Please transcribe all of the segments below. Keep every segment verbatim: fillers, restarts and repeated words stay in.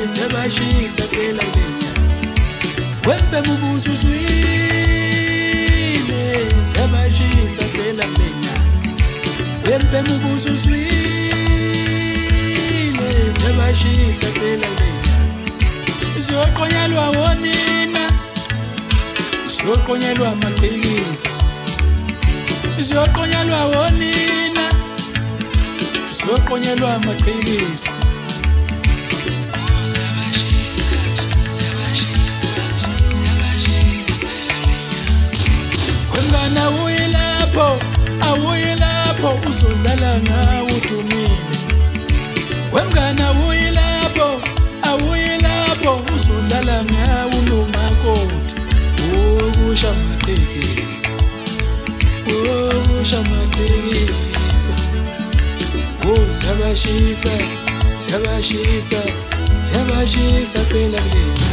Siyabashisa phela lena wembe mubuso swile siyabashisa phela lena wembe mubuso swile siyabashisa phela lena siyoqonyelwa wonina siyoqonyelwa amaqhekeza siyoqonyelwa wonina siyoqonyelwa amaqhekeza awuye lapho uzodlala ngawo udumile wemngana awuye lapho awuye lapho uzodlala ngawo unomakoti okusha amaqhekeza okusha amaqhekeza oh siyabashisa siyabashisa siyabashisa phela lena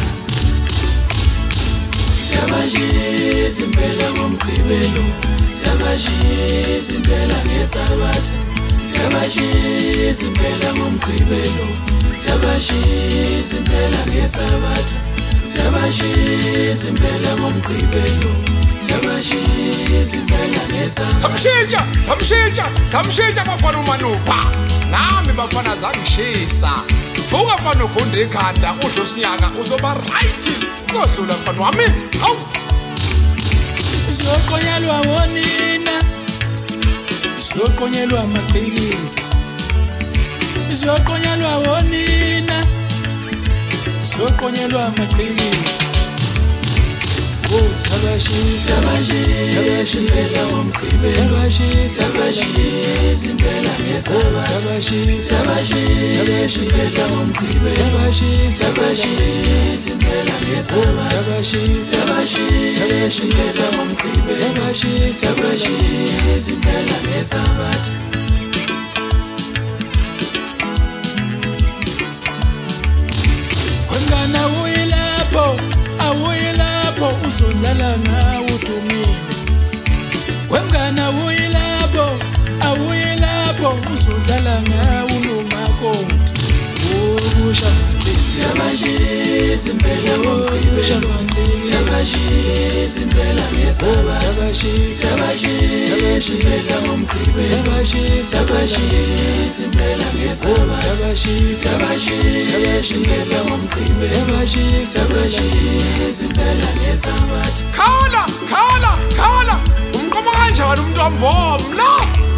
siyabashisa impela ngomgqibelo siyabashisa impela ngesabatha siyabashisa impela ngomgqibelo siyabashisa impela ngesabatha siyabashisa impela ngomgqibelo siyabashisa impela ngesabatha samshintsha samshintsha samshintsha bafana uManupha nami bafana zangishisa vuka mfana ugonde ikhanda udlo sinyaka uzoba right uzodlula mfana wami hawu siyoqonyelwa wonina siyoqonyelwa amaqhekeza siyoqonyelwa wonina siyoqonyelwa amaqhekeza oh siyabashisa siyabashisa ngomgqibelo siyabashisa impela ngesabatha siyabashisa siyabashisa ngomgqibelo siyabashisa impela ngesabatha siyabashisa siyabashisa ngomgqibelo siyabashisa impela ngesabatha wengana awuye lapho awuye lapho uzodlala ngawo udumile wemngana awuye lapho awuye lapho uzodlala ngawo unomakoti okusha siyabashisa impela ngomgqibelo siyabashisa impela ngesabatha siyabashisa siyabashisa ngomgqibelo siyabashisa impela ngesabatha siyabashisa siyabashisa ngomgqibelo siyabashisa impela ngesabatha khala khala khala umqoma kanjani umuntu wambomla